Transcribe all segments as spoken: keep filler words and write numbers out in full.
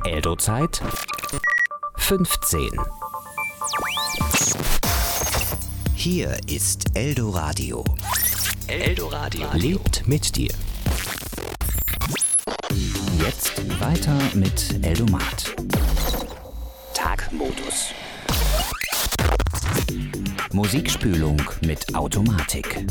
Eldo-Zeit fünfzehn. Hier ist Eldoradio. Eldoradio lebt mit dir. Jetzt weiter mit Eldomat. Tagmodus. Musikspülung mit Automatik.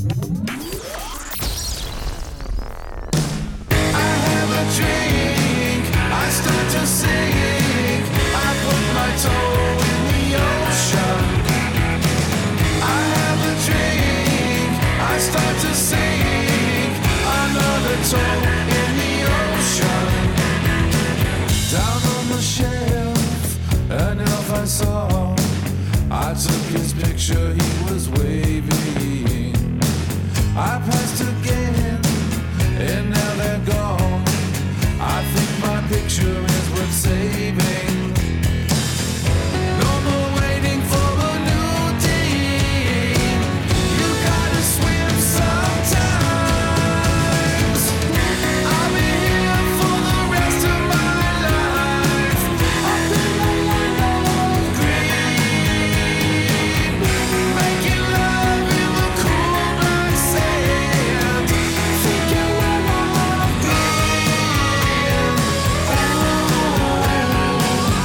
I start to sing, I put my toe in the ocean. I have a drink, I start to sing, another toe in the ocean. Down on the shelf, an elf I saw, I took his picture, he was waving. I passed again, and now they're gone. I think my picture is worth saving. No more waiting for a new day. You gotta swim sometimes. I'll be here for the rest of my life. Up in the land of green, making love in the cool black sand. Thinking we're all of green.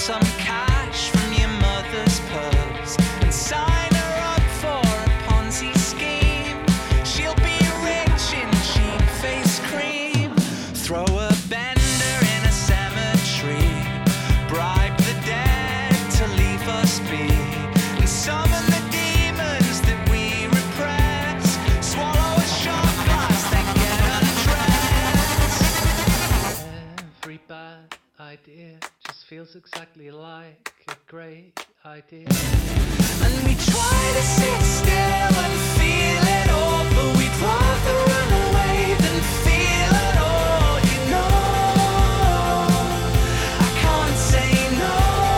some cash from your mother's purse and sign her up for a Ponzi scheme. She'll be rich in cheap face cream. Throw a bender in a cemetery. Bribe the dead to leave us be. And summon the demons that we repress. Swallow a shot glass, then get undressed. Every bad idea just feels exactly like a great idea. And we try to sit still and feel it all, but we'd rather run away than feel it all, you know. I can't say no.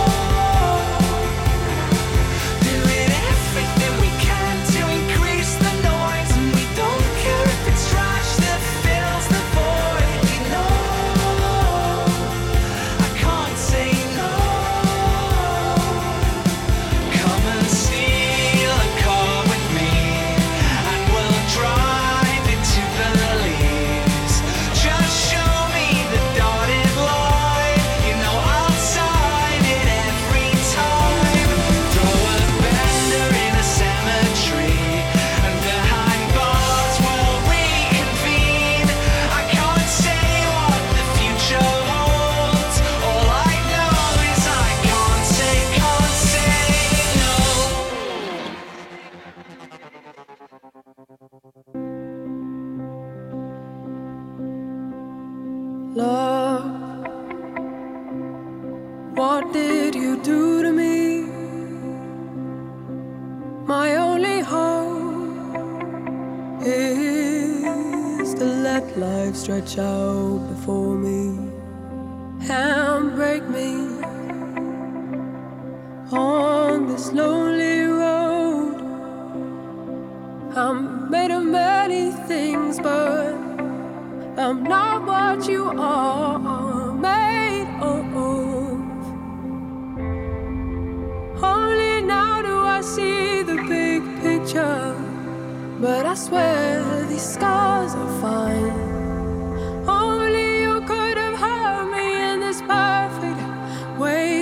Doing everything we can to increase the noise, and we don't care if it's trash that fills the void, you know. I can't say no. Come and steal a car with me, and we'll drive it to Belize. Just show me the dotted line, you know I'll sign it every time. Throw a bender in a cemetery, and behind bars we'll reconvene. I can't say what the future holds. All I know is I can't say, can't say no. Love, what did you do to me? My only hope is to let life stretch out before me and break me on this lonely road. I'm made of many things, but I'm not what you are made of. Only now do I see the big picture, but I swear these scars are fine. Only you could have held me in this perfect way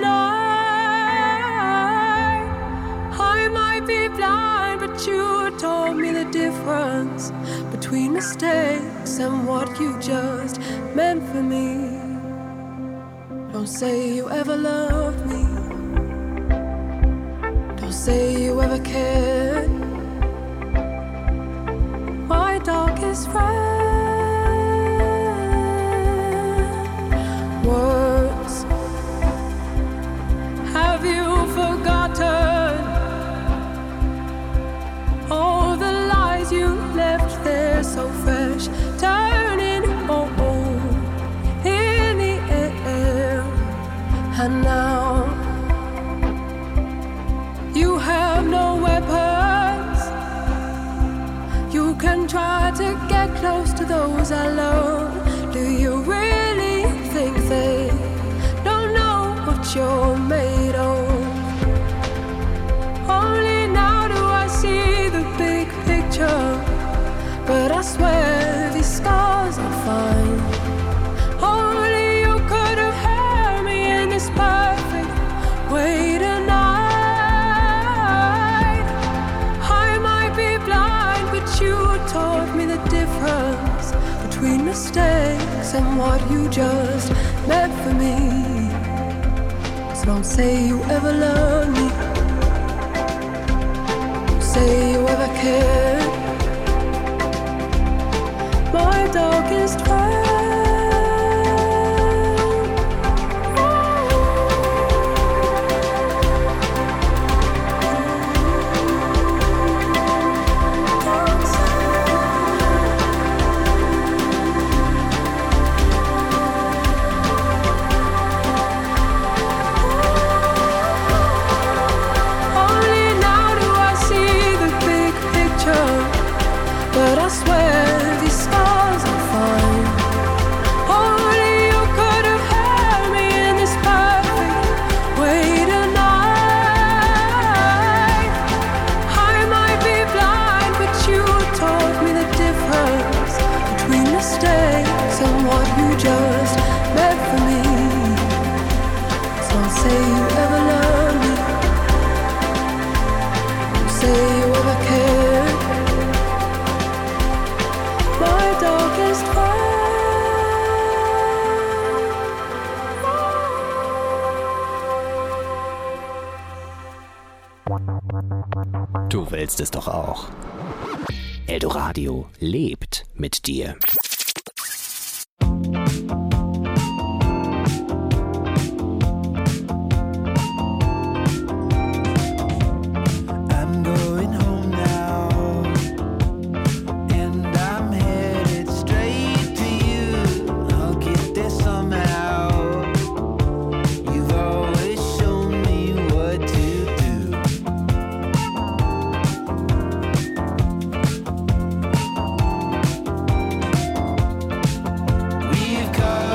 tonight. I might be blind, but you told me the difference between mistakes and what you just meant for me. Don't say you ever loved me. Don't say you ever cared. My darkest friend. Words. Have you forgotten all the lies you left there so fresh, turning oh, oh, in the air? And now you have no weapons. You can try to get close to those I love. Do you really think they don't know what you're made of? Only now do I see the big picture, but I swear these scars are fine. Only you could have held me in this perfect way tonight. I might be blind, but you taught me the difference between mistakes and what you just meant for me. So don't say you ever loved me. Don't say you ever cared. My darkest friend. Only now do I see the big picture, but I swear these scars are fine. Only you could have held me in this perfect way tonight. I might be blind, but you taught me the difference between mistakes and what you just meant for me. So don't Du willst es doch auch. Eldoradio lebt mit dir. We've got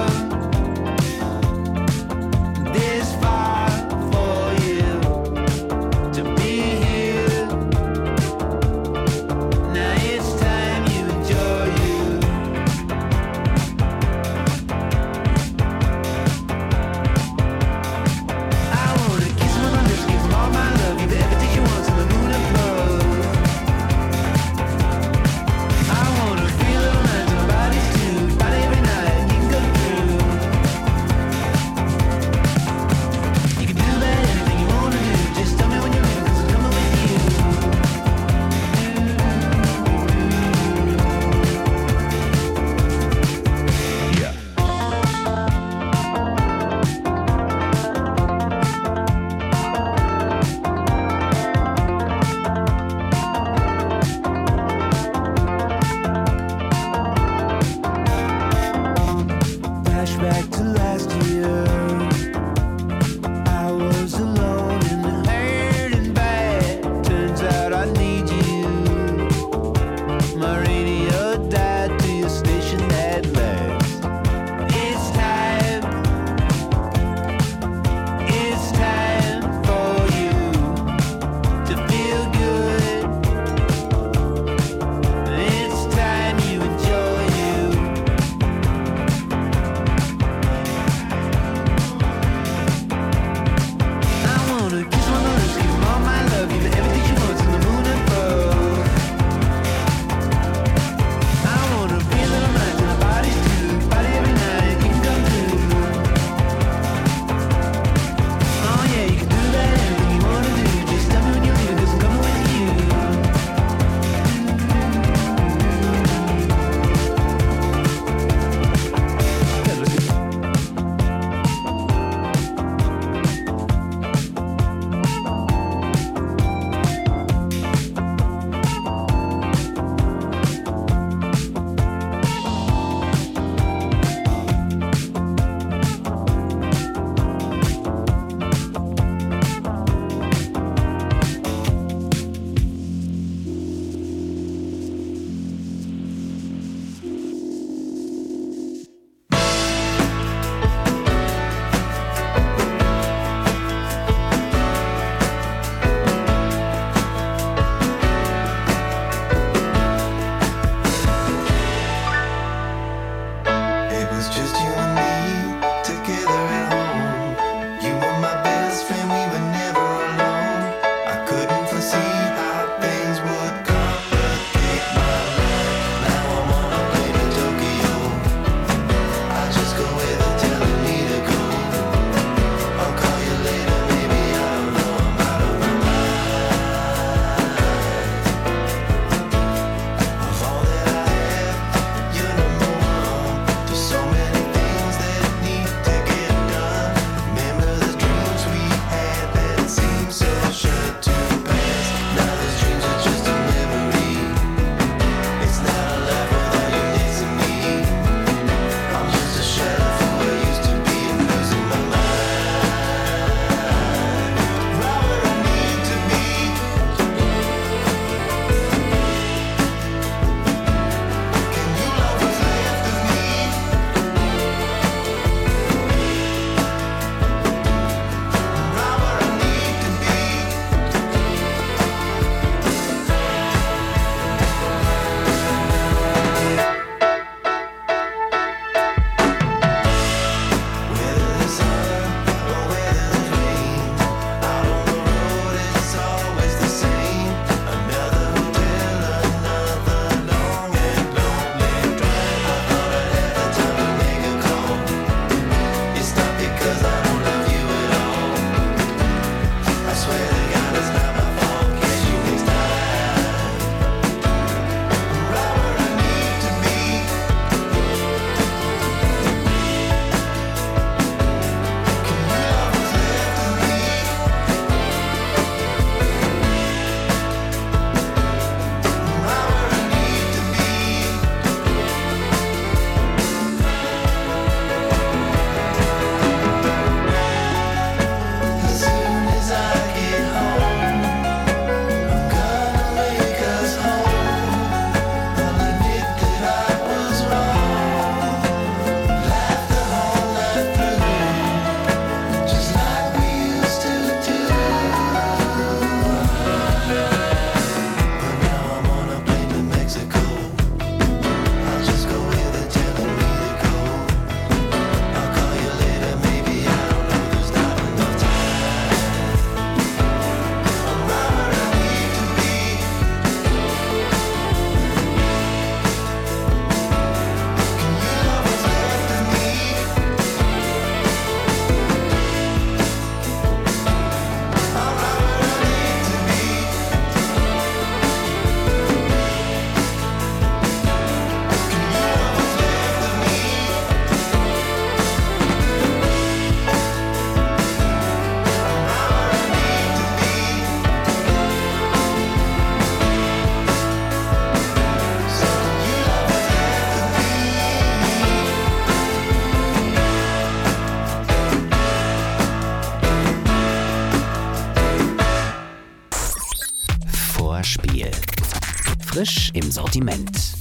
im Sortiment.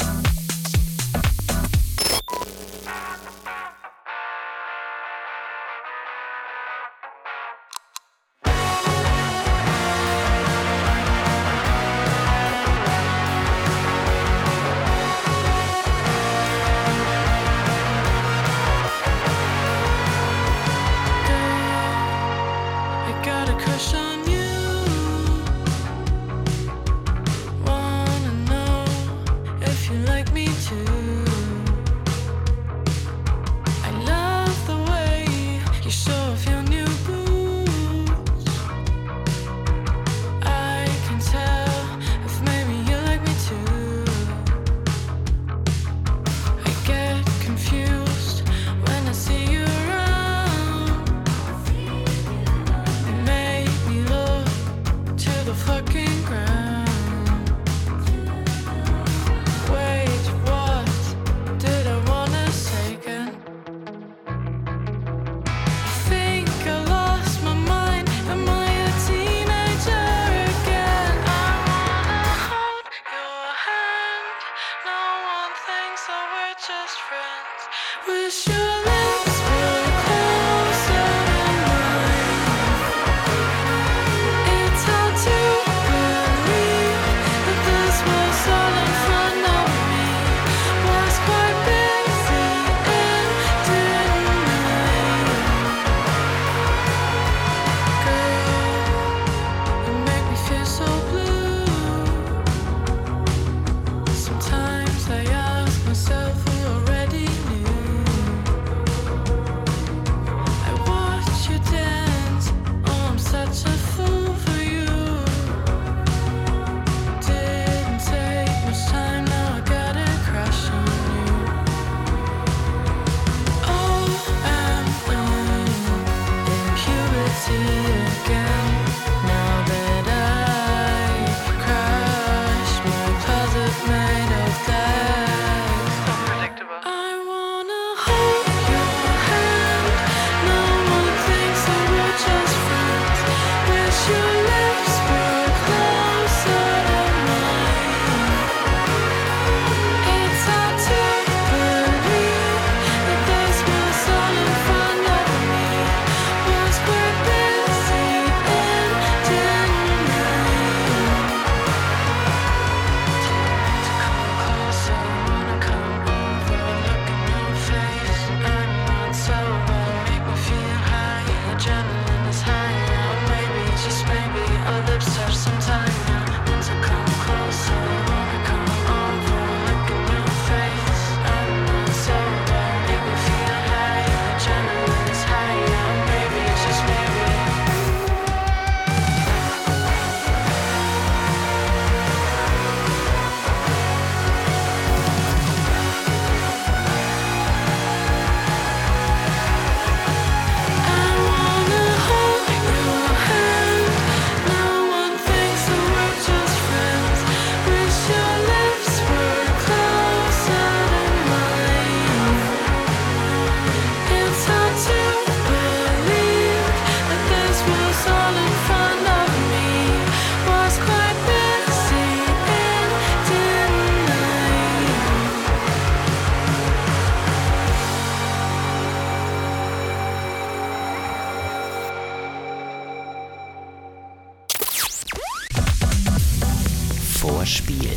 Vorspiel.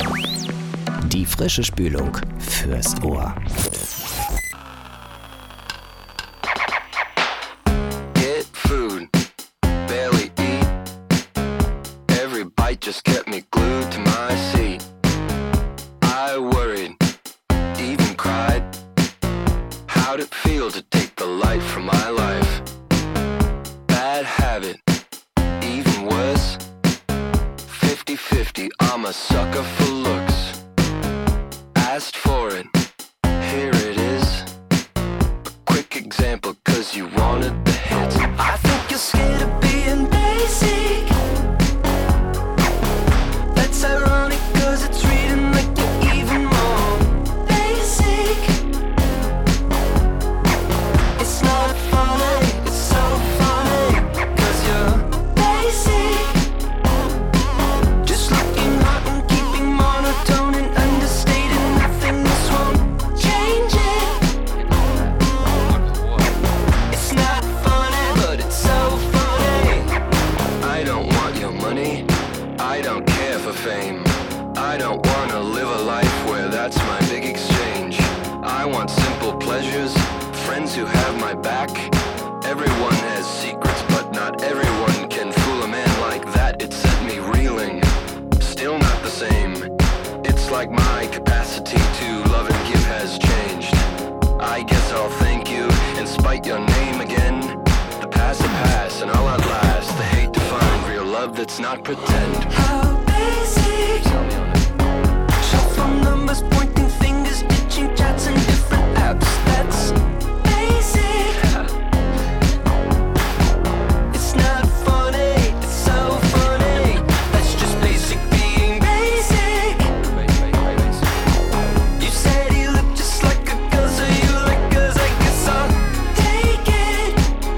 Die frische Spülung fürs Ohr. Get food, barely eat. Every bite just kept me glued to my seat. I worried, even cried. How'd it feel to take the light from my life? Bad habit, even worse. fifty-fifty, I'm a sucker for looks. Asked for it, here it is. A quick example, cause you wanted the hits. I think you're scared of being basic. That's ironic, cause it's reading like you're even more basic. It's not funny, it's so funny, cause you're basic. Just looking hot and keeping monotone and capacity to love and give has changed. I guess I'll thank you and spite your name again. The past the past and all at last. The hate to find real love that's not pretend. How basic. Shuffle numbers, pointing fingers, itching chats and different apps. That's basic. It's not funny, it's so funny. That's just basic being basic. You said you look just like a girl, so you like girls, I guess I'll take it.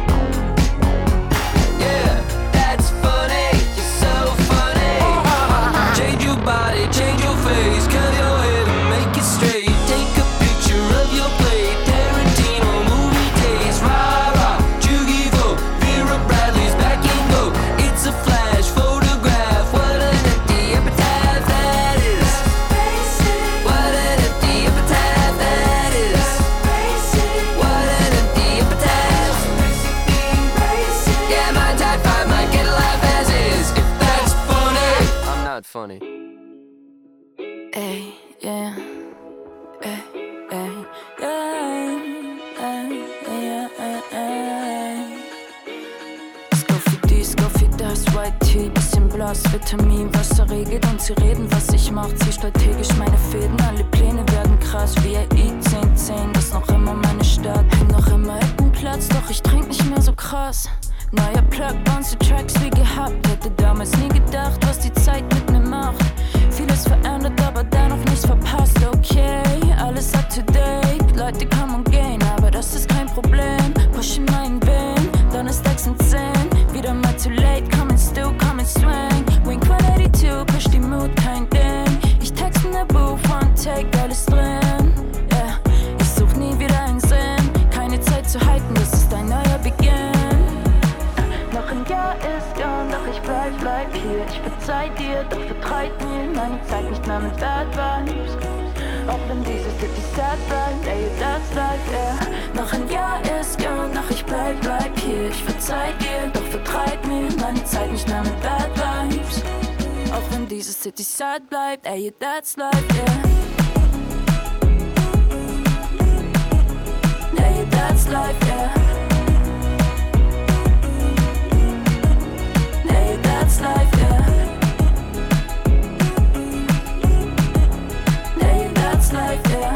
Yeah, that's funny, you're so funny. Change your body, change your face, curl your hair and make it straight. Take a picture of your plate, Tarantino movie taste. Rah rah, Jugivo, Vera Bradley's back and go. It's a flash photograph. What an empty epitaph that is. What an empty epitaph that is. What an empty epitaph. Yeah, my type five might get a laugh as is. If that's funny, I'm not funny. Ay, yeah. Ay, ay, ay, ay, ay, ay. Sco für dies, Sco für das, White Tea, bisschen blass, Vitamin, Wasser regelt und sie reden, was ich mach, zieh strategisch meine Fäden, alle Pläne werden krass, wie I E zehn zehn, das noch immer meine Stadt, häng noch immer einen Platz, doch ich trink nicht mehr so krass. Neuer Plug, bounce die Tracks wie gehabt, hätte damals nie gedacht, was die Zeit mit mir macht. Vieles verändert, aber dennoch nichts verpasst, okay, alles up to date, Leute kommen und gehen, aber das ist kein Problem, push in meinen Vein, Donnerstags um zehn, wieder mal too late, coming still, coming swing, Wink one eighty-two, push die Mood, kein Ding, ich text in der Booth, one take, alles drin, yeah, ich such nie wieder einen Sinn, keine Zeit zu hypen, das ist ein neuer Beginn. Noch ein Jahr ist gone, doch ich bleib, bleib hier. Ich verzeih dir, doch vertreit mir meine Zeit nicht mehr mit Bad Vibes. Auch wenn diese City sad bleibt, ey, that's life, yeah. Noch ein Jahr ist gone, doch ich bleib, bleib hier. Ich verzeih dir, doch vertreit mir meine Zeit nicht mehr mit Bad Vibes. Auch wenn diese City sad bleibt, ey, that's life, yeah. Ey, that's life, yeah. That's life, yeah. Nee, that's life, yeah.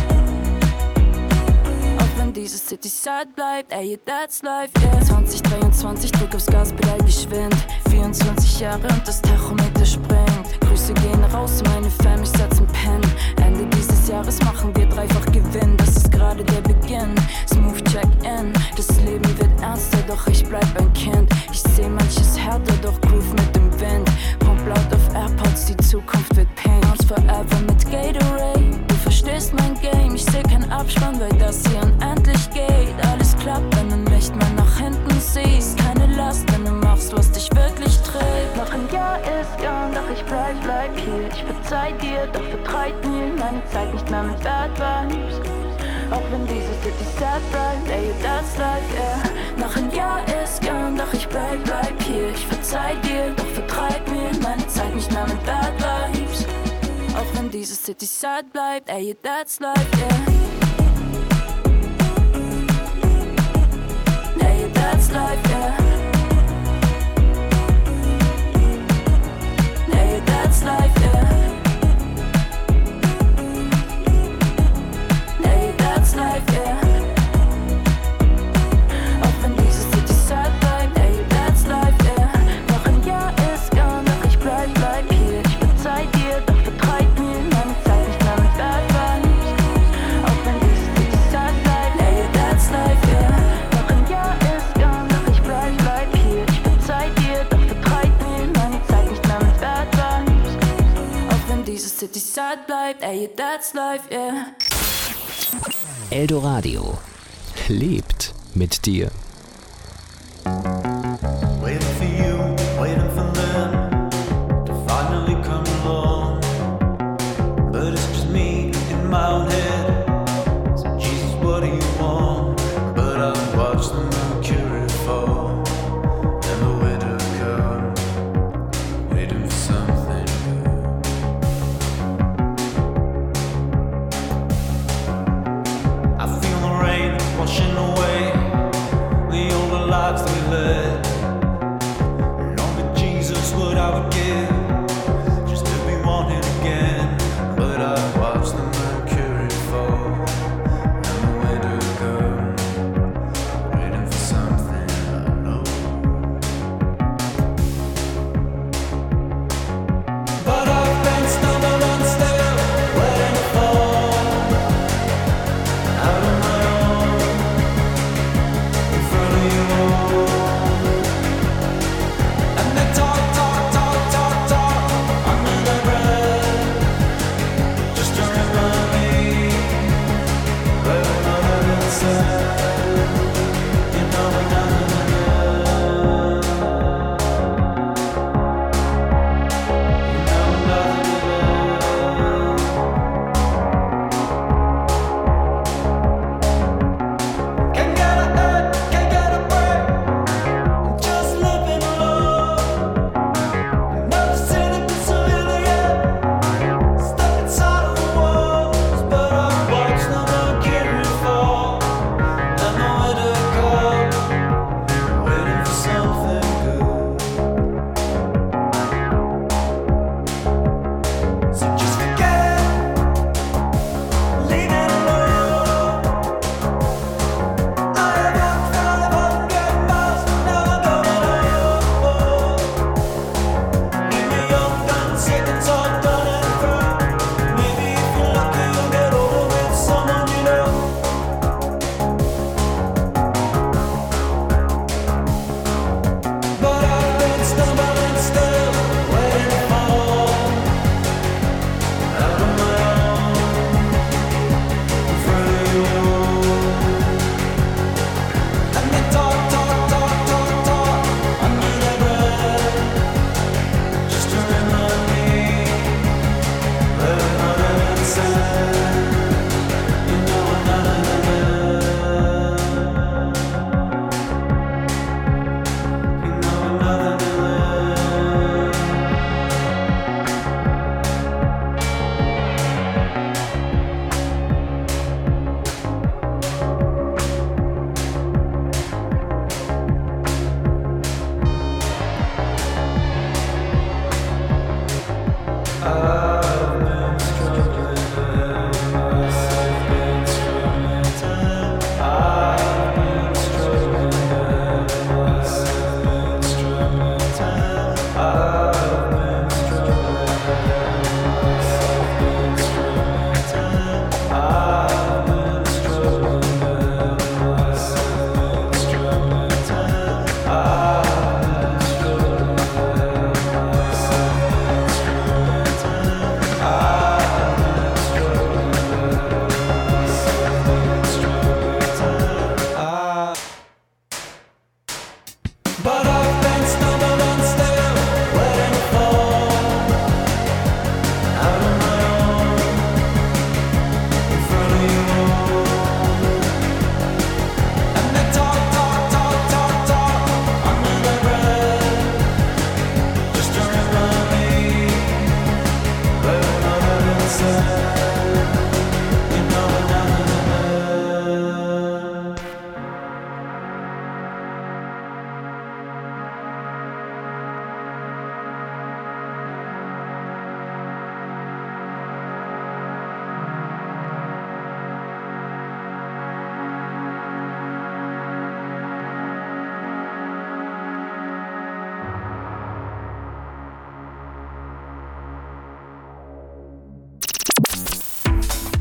Auch wenn diese City sad bleibt, ey, that's life, yeah. zwanzig dreiundzwanzig, drück aufs Gaspedal geschwind. vierundzwanzig Jahre und das Tachometer springt. Grüße gehen raus, meine Fam, ich setz ein Pen. Ende dieses Jahres machen wir dreifach Gewinn. Das ist gerade der Beginn, Smooth Check-In. Das Leben wird ernster, doch ich bleib ein Kind. Ich seh manches härter, doch groove mit dem Wind. Pump laut auf AirPods, die Zukunft wird pink. Bounce forever mit Gatorade. Du verstehst mein Game, ich seh keinen Abspann, weil das hier unendlich geht. Alles klappt, wenn du nicht mehr nach hinten siehst. Keine Last, wenn du machst, was dich wirklich trägt. Noch ein Jahr ist gone, doch ich bleib, bleib hier. Ich verzeih dir, doch vertreit mir meine Zeit nicht mehr mit Bad Vibes. Auch wenn diese City sad bleibt, ey, that's life, yeah. Noch ein Jahr ist gone, doch ich bleib, bleib hier. Ich verzeih dir, doch vertreib mir meine Zeit nicht mehr mit Bad Vibes. Auch wenn diese City sad bleibt, ey, that's life, yeah. Ey, that's life, yeah. Ey, that's life, yeah. That's life, yeah. Auch wenn diese City sad bleibt, ey, that's life, yeah. Noch ein Jahr ist gone, doch ich bleib, bleib hier. Ich verzeih dir, doch vertreib mir meine Zeit nicht mehr mit Bad Vibes. Auch wenn diese City sad bleibt, ey, that's life, yeah. Noch ein Jahr ist gone, doch ich bleib, bleib hier. Ich verzeih dir, doch vertreib mir meine Zeit nicht mehr mit Bad Vibes. Auch wenn diese City sad bleibt, ey, that's life, yeah. Eldoradio lebt mit dir. Waiting for you, waiting for them to finally come along. But it's just me in my own head. So Jesus, what do you want? But I watch the mercury fall and the winter come, waiting for something new.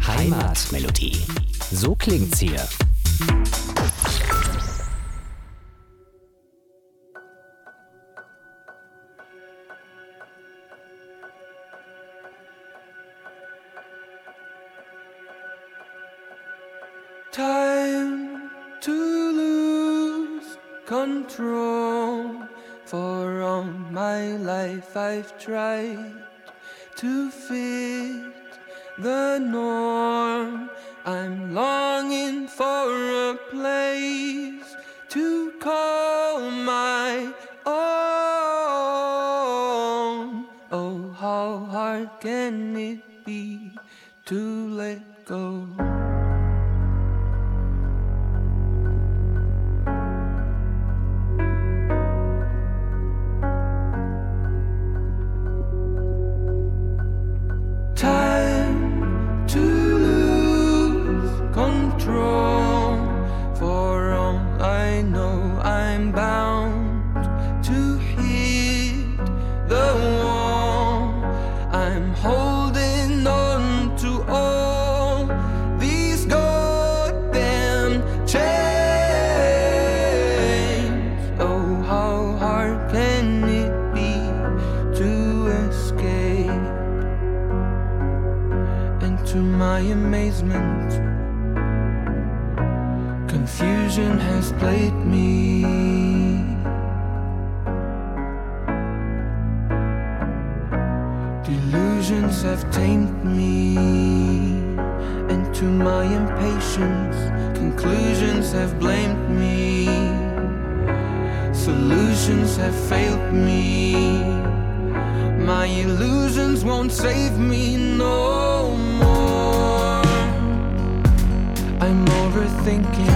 Heimatmelodie. So klingt's hier. Time to lose control. For all my life I've tried to fit the norm. I'm longing for a place to call my own. Oh, how hard can it be to let go? Time to lose control. For all I know, I'm bound to hit the wall. I'm holding on to all these goddamn chains. Oh, how hard can it be to escape? To my amazement, confusion has played me. Delusions have tamed me. And to my impatience, conclusions have blamed me. Solutions have failed me. My illusions won't save me no more. I'm overthinking.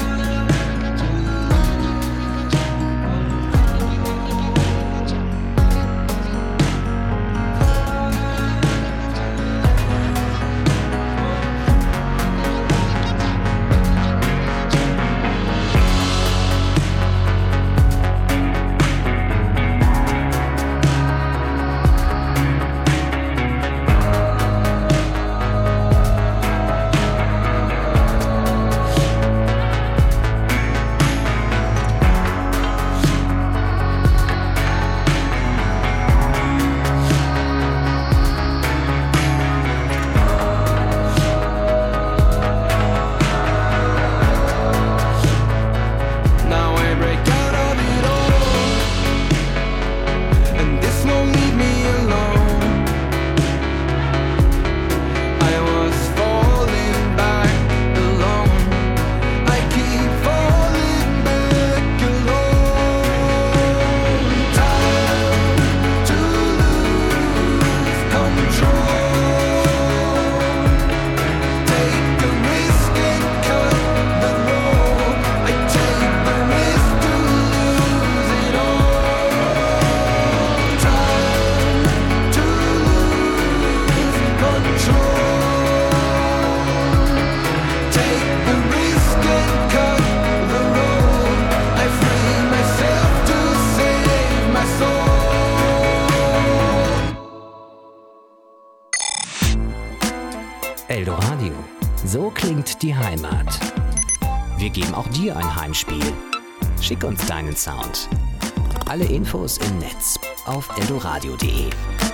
Eldoradio. So klingt die Heimat. Wir geben auch dir ein Heimspiel. Schick uns deinen Sound. Alle Infos im Netz auf eldoradio punkt de.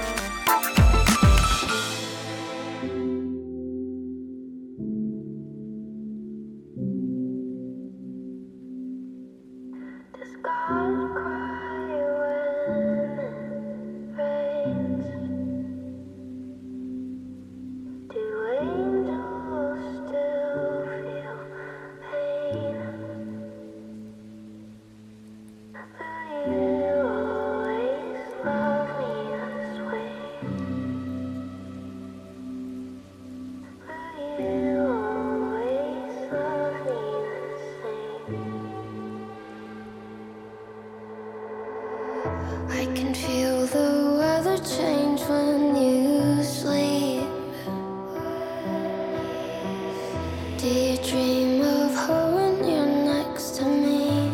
I can feel the weather change when you sleep. Do you dream of her when you're next to me?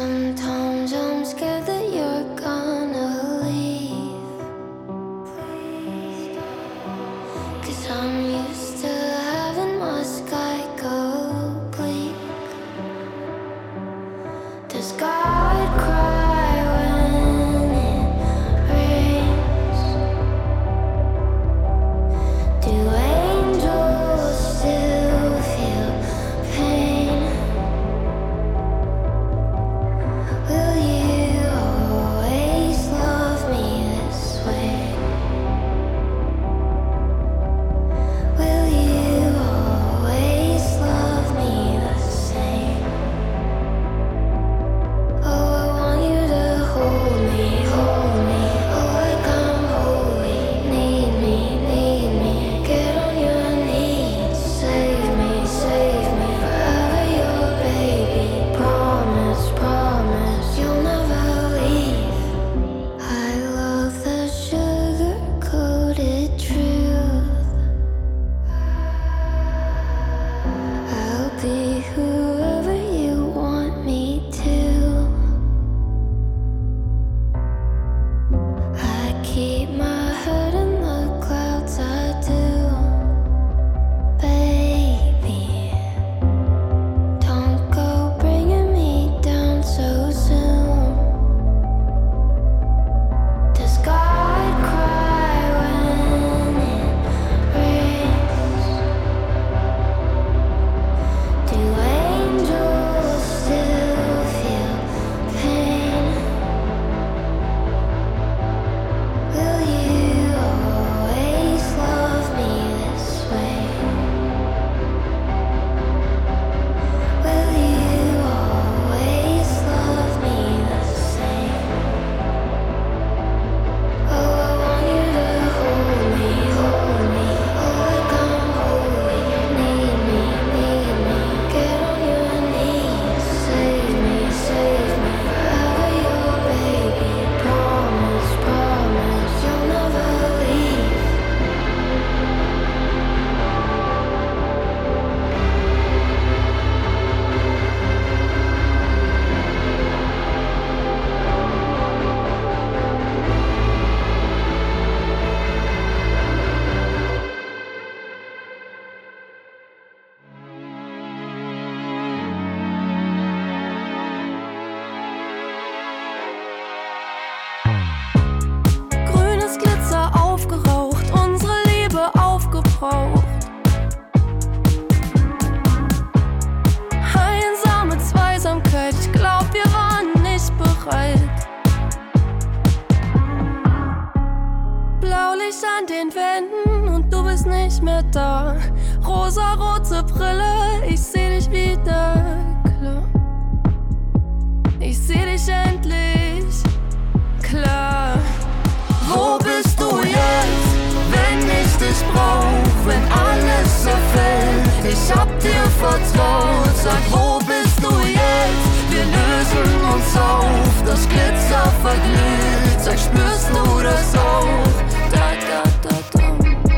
Sometimes I'm scared that you're gonna leave. I'm used to having my sky go bleak. Does God cry when it rains? Do angels still feel pain? Will you always love me this way? Will you always love me the same? Oh, I want you to hold me, hold me. Oh, like I'm holy. Need me, need me. Get on your knees. Save me, save me. Forever your baby. Promise, promise you'll never leave. I love the sugar-coated truth. I'll be whoever you want me to. I keep my head in the clouds, I do. Baby, don't go bringing me down so soon. Does God cry when it rains? Do angels still feel pain? Will you always love me this way? Will you always love me the same? Oh, I want you to hold me, hold me. Oh, like I'm holy. Need me, need me. Get on your knees. Save me, save me. Forever your baby. Promise, promise you'll never leave. Grünes Glitzer aufgeraucht, unsere Liebe aufgebraucht. Einsame Zweisamkeit, ich glaub, wir waren nicht bereit. Blaulicht an den Wänden und du bist nicht mehr da. Rosarote Brille, ich seh dich wieder klar. Ich seh dich endlich klar. Wo bist du jetzt, wenn ich dich brauch, wenn alles zerfällt? Ich hab dir vertraut, sag, wo bist du jetzt? Wir lösen uns auf, das Glitzer verglüht. Sag, spürst du das auch? Da, da, da, da.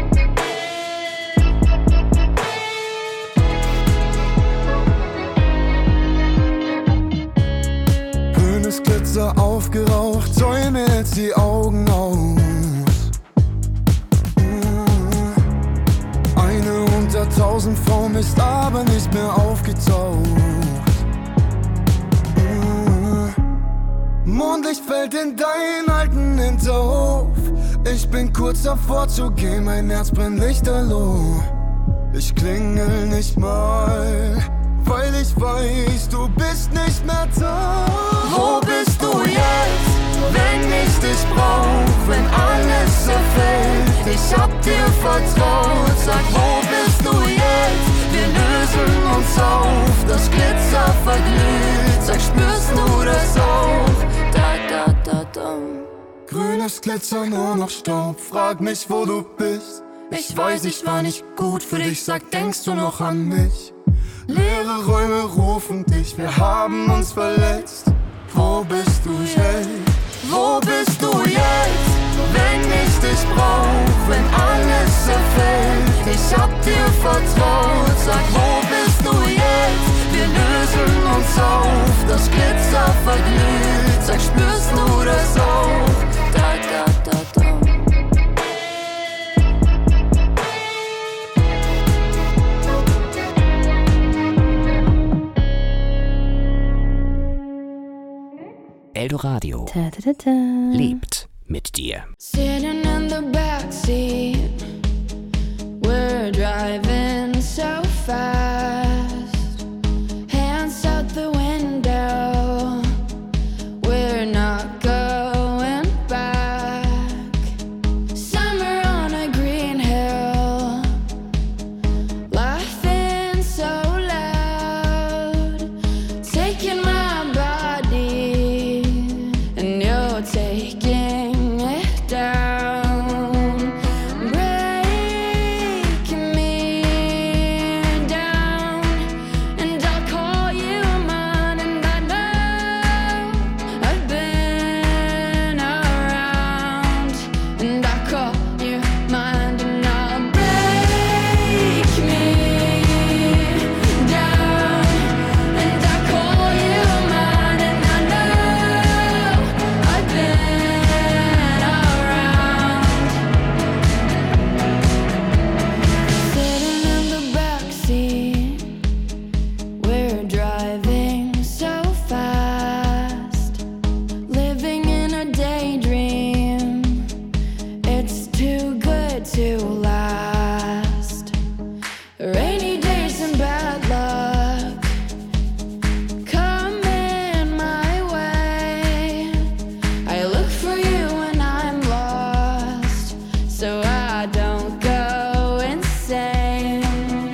Grünes Glitzer aufgeraucht, säu mir jetzt die Augen aus. Mm. Eine unter tausend Frauen ist aber nicht mehr aufgetaucht. Mm. Mondlicht fällt in deinen alten Hinterhof. Ich bin kurz davor zu gehen, mein Herz brennt lichterloh. Ich klingel nicht mal, weil ich weiß, du bist nicht mehr da. Wo bist du jetzt, wenn ich dich brauch, wenn alles zerfällt? Ich hab dir vertraut, sag, wo bist du jetzt? Wir lösen uns auf, das Glitzer verglüht. Sag, spürst du das auch? Da, da, da, da. Grünes Glitzer, nur noch Staub, frag mich, wo du bist. Ich weiß, ich war nicht gut für dich, sag, denkst du noch an mich? Leere Räume rufen dich, wir haben uns verletzt. Wo bist du jetzt? Wo bist du jetzt, wenn ich dich brauch, wenn alles zerfällt? Ich hab dir vertraut, sag, wo bist du jetzt? Wir lösen uns auf, das Glitzer verglüht. Sag, spürst du das auch? Da, da, da, da. Eldoradio Ta, ta, ta, ta. lebt mit dir. Sitting in the backseat, we're driving so fast. Hands out the window, we're not going back. Summer on a green hill, laughing so loud, taking my body, and you're taking it down, breaking me down, and I'll call you mine, and I know I've been around, and I'll call you mine, and I'll break me down, and I'll call you mine, and I know I've been around. Sitting in the backseat, we're driving so fast, living in a daydream. It's too good to last. Rainy days and bad luck coming my way. I look for you when I'm lost, so I don't go insane.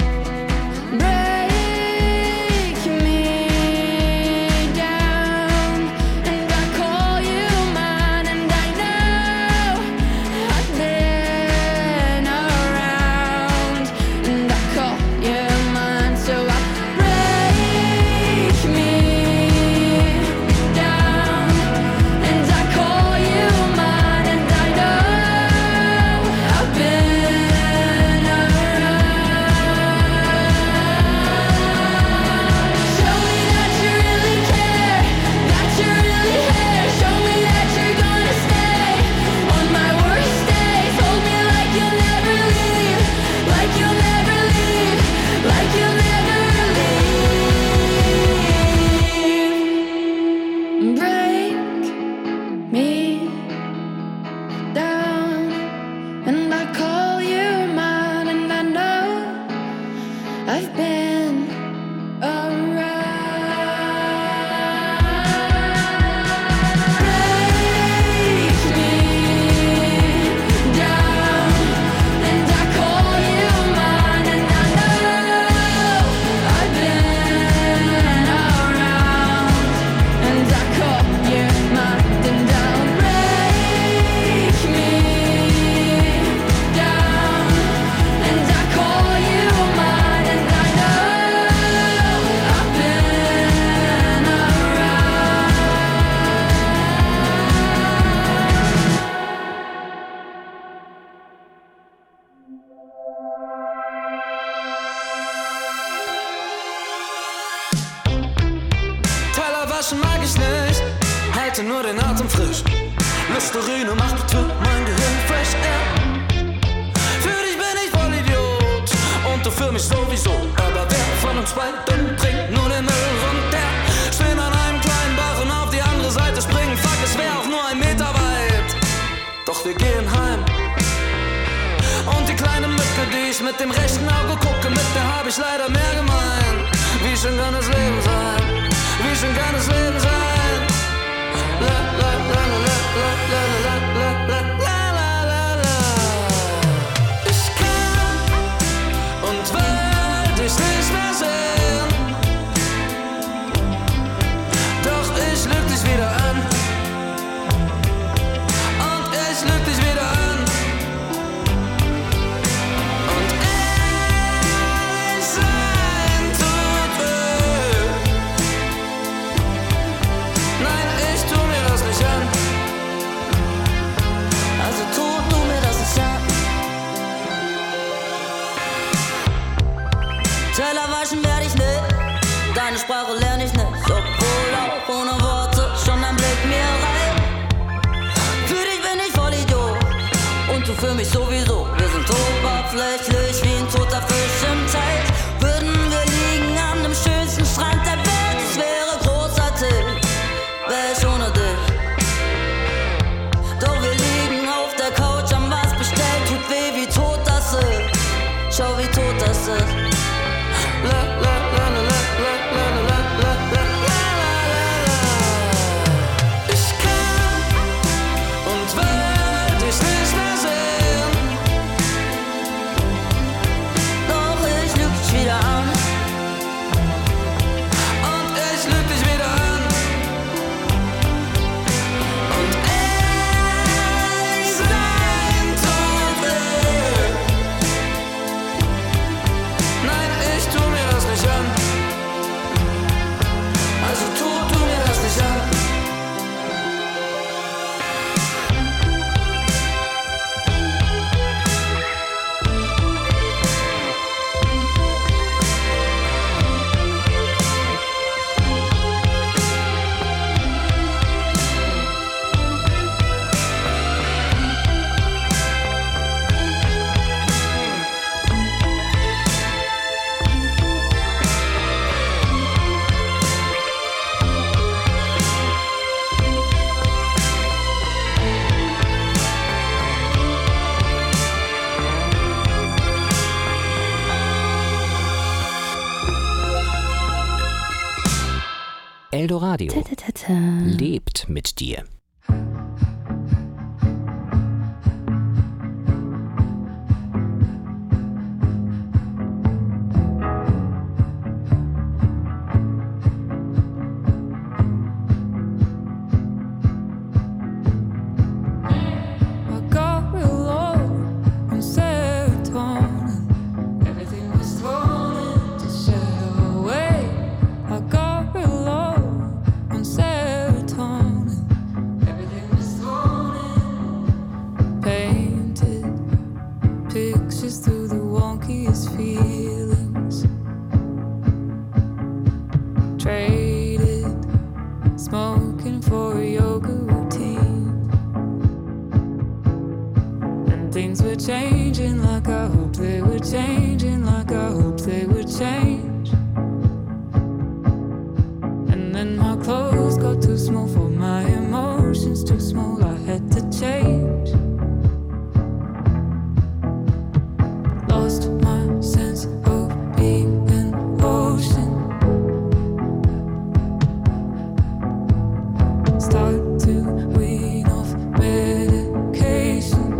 Break me down, and I call you mine, and I know I've been around, and I call you mine, so I break me down, and I call you mine, and I know I've been around. Show me that you really care, that you really care. Show me that you're gonna stay on my worst days. Hold me like you'll never leave, like you'll never leave, like you'll never leave. Break me down, and I call you mine, and I know I've been around. Break me down, and I call you mine, and I know I've been around, and I call you mine, and I'll break me down, and I call you mine, and I know I've been Teller waschen mag ich nicht, halte nur den Atem frisch. Listerine macht für mein Gehirn fresh air. Für dich bin ich voll Idiot und du für mich sowieso. Aber wer von uns beiden trinkt nur den Müll runter? Stehen an einem kleinen Bach und auf die andere Seite springen. Fuck, es wäre auch nur ein Meter weit. Doch wir gehen heim. Und die kleine Mücke, die ich mit dem rechten Auge gucke, mit der hab ich leider mehr gemein. Wie schön kann das Leben sein? Wie schön kann das Leben sein? La la la la la la la la la la la la la. Ich kann und will dich nicht mehr sehen, doch ich lüg dich wieder an, und ich lüg dich wieder an. Und ehrlich sein tut weh. Nein, ich tu mir das nicht an. Also tu du mir das nicht an. Teller waschen werd ich nicht, deine Sprache lerne ich nicht, obwohl auch ohne Worte schon ein Blick mir reicht. Für dich bin ich voll Idiot und du für mich sowieso. Wir sind oberflächlich wie ein toter Fisch im Teich. Würden wir liegen an dem schönsten Strand der Welt, es wäre großartig, wär ich ohne dich. schau wie tot das ist. La, la, la, la, la, la, la, la, la, la, la, la. Ich kann und will dich nicht mehr sehen, doch ich lüg dich wieder an. Und ich lüg dich wieder an. Und ich sein Tod will. Nein, ich tu mir das nicht an. Also tu, tu mir das nicht an. Eldoradio Ta-ta-ta-ta. lebt mit dir. I got real low on serotonin. Everything was thrown into shadow away. I got real low on serotonin. Everything was thrown in. Painted pictures through the wonkiest feelings. Traded smoking for a yoga routine. And things were changing like I hoped they were changing, like I hoped they would change. And then my clothes got too small for my emotions, too small, I had to change. Lost my sense of being in motion. Start to wean off medication.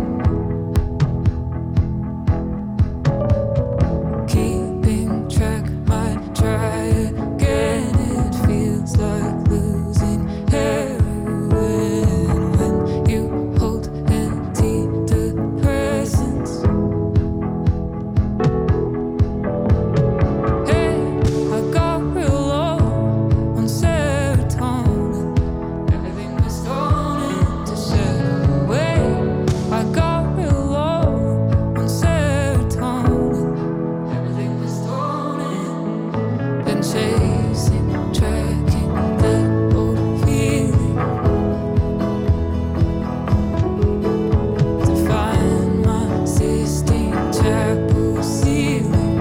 Keeping track might try again. It feels like losing heroin when you hold antidepressants. Hey, I got real low on serotonin. Everything was thrown into shadow away. I got real low on serotonin. Everything was thrown in. Been chasing, tracking that old feeling to find my Sistine Chapel ceiling.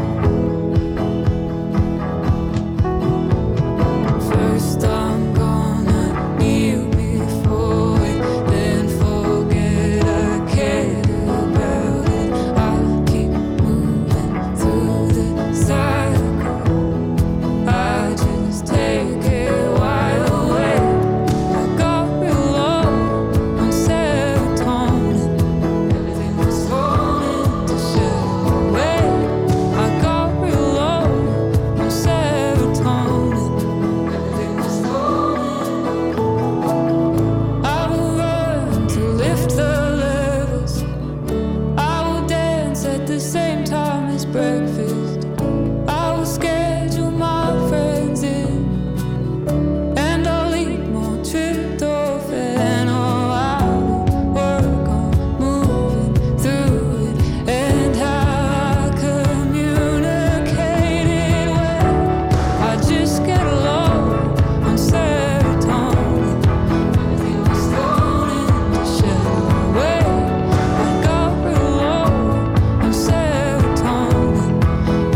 First I'm gonna kneel before it, then forget I cared about it. I'll keep moving through the cycle. I just take it while away. I got real low on serotonin. Everything was thrown into shadow away. I got real low on serotonin. Everything was thrown in. I will run to lift the levels. I will dance at the same time as breakfast. I will schedule my friends in, and I'll eat more tryptophan. Oh, I will work on moving through it and how I communicate it well. I just get low on serotonin. Everything was thrown into shadow away. I got real low on serotonin.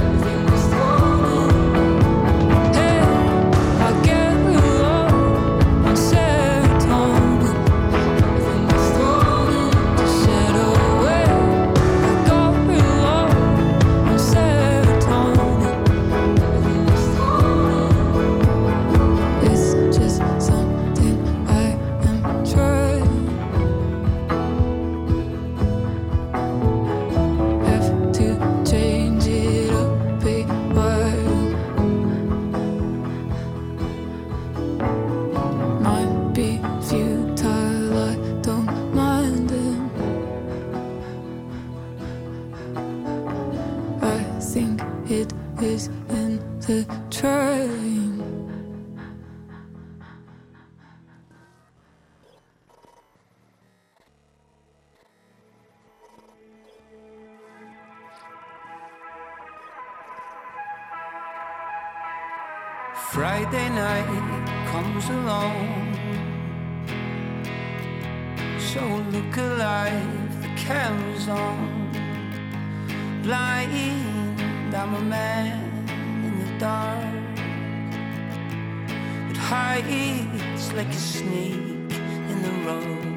it is in the train. Friday night comes along, so look alive, the camera's on. Blind, I'm a man in the dark. It hides like a snake in the road.